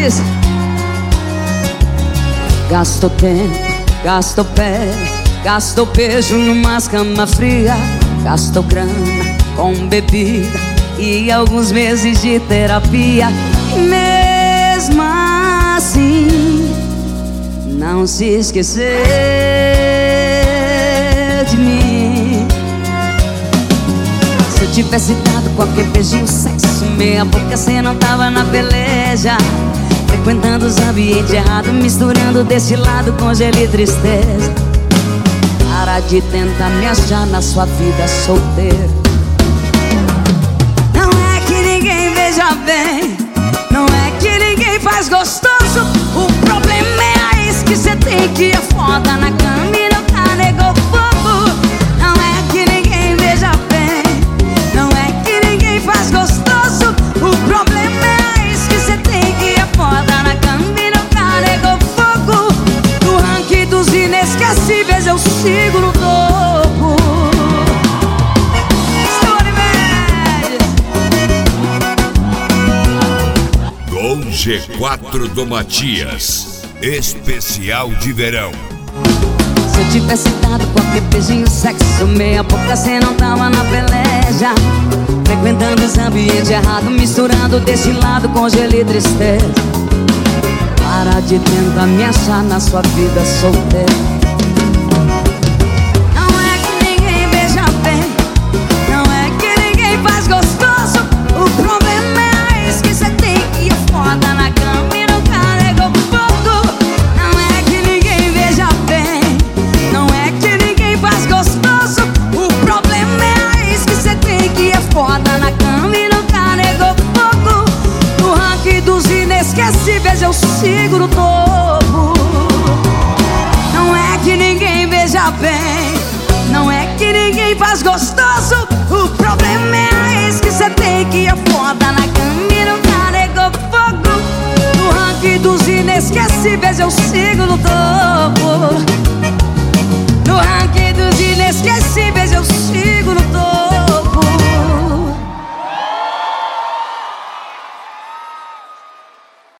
Mendes. Gasto tempo, gasto pé, gasto beijo numas cama fria, gasto grana com bebida e alguns meses de terapia. E mesmo assim, não se esquecer de mim. Se eu tivesse dado qualquer beijinho, sexo, meia boca, cê não tava na peleja, frequentando os ambientes errados, misturando desse lado com gelo e tristeza. Para de tentar me achar na sua vida solteira. Não é que ninguém veja bem, não é que ninguém faz gostoso. O problema é a ex que cê tem, que é foda na cama e nunca negou fogo. Não é que ninguém veja bem, não é que ninguém faz gostoso. O problema é a ex que cê tem, que é foda na cama e nunca negou fogo. No ranking dos inesquecíveis eu sigo no topo. Gol G4 do Matias, especial de verão. Se eu tivesse dado qualquer beijinho, sexo, meia boca, cê não tava na peleja, frequentando os ambientes errados, misturando desse lado com gelo e tristeza. Para de tentar me achar na sua vida solteira. Não é que ninguém beija bem, não é que ninguém faz gostoso. O problema é a ex que cê tem, que é foda na cama e nunca negou fogo. Não é que ninguém beija bem, não é que ninguém faz gostoso. O problema é a ex que cê tem, que é foda na cama e nunca negou fogo. No ranking dos inesquecíveis eu sigo no topo. Não é que ninguém beija bem, não é que ninguém faz gostoso. O problema é a ex que cê tem, que é foda na cama e nunca negou fogo. No ranking dos inesquecíveis eu sigo no topo. No ranking dos inesquecíveis